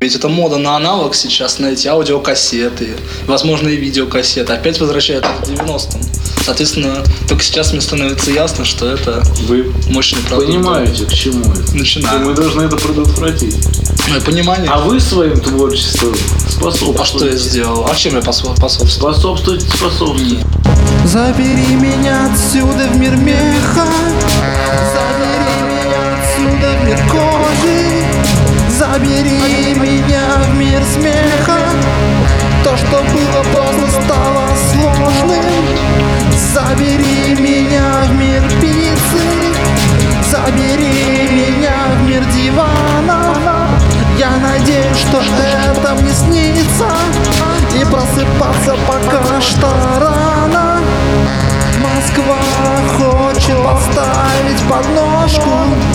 Ведь это мода на аналог сейчас, на эти аудиокассеты, возможно, и видеокассеты. Опять возвращают к 90-м. Соответственно, только сейчас мне становится ясно, что это Вы мощный продукт. понимаете, к чему это? Начинаю. И мы должны это предотвратить. Понимание. А вы своим творчеством способствуете. А что я сделал? А чем я способствовал? Способствуете. Забери меня отсюда в мир меха, забери меня отсюда в мир кожи, забери меня в мир смеха. То, что было поздно, стало сложным. Забери меня в мир пиццы, забери меня в мир дивана. Я надеюсь, что это мне снится, и просыпаться пока что рано. Москва хочет поставить подножку.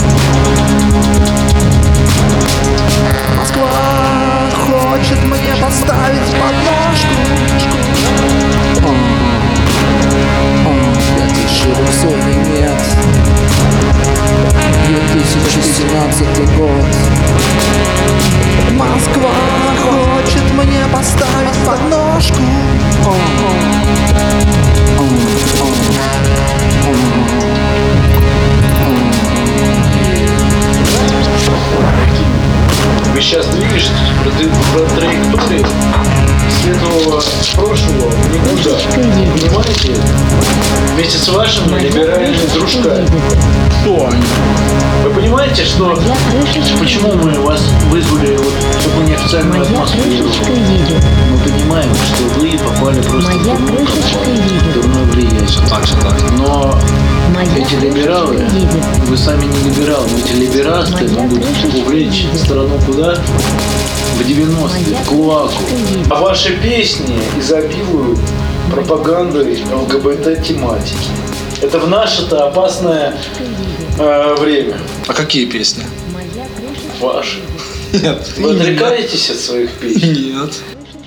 Москва хочет мне поставить подножку. 5000 нет. 2017 год. Москва хочет мне поставить подножку. Вы сейчас движетесь по траектории светлого прошлого в никуда. Понимаете? Вместе с вашими либеральными дружками. Кто они? Вы понимаете, что почему мы вас вызвали, вот, чтобы неофициальную атмосферу? Мы понимаем, что вы попали просто в дурное влияние. Так. Но эти либералы, вы сами не либералы, но эти либерасты могут увлечь страну куда? В 90-е, в клоаку. А ваши песни изобилуют пропагандой ЛГБТ-тематики. Это в наше-то опасное время. А какие песни? Ваши. Нет. Вы отрекаетесь от своих песен? Нет.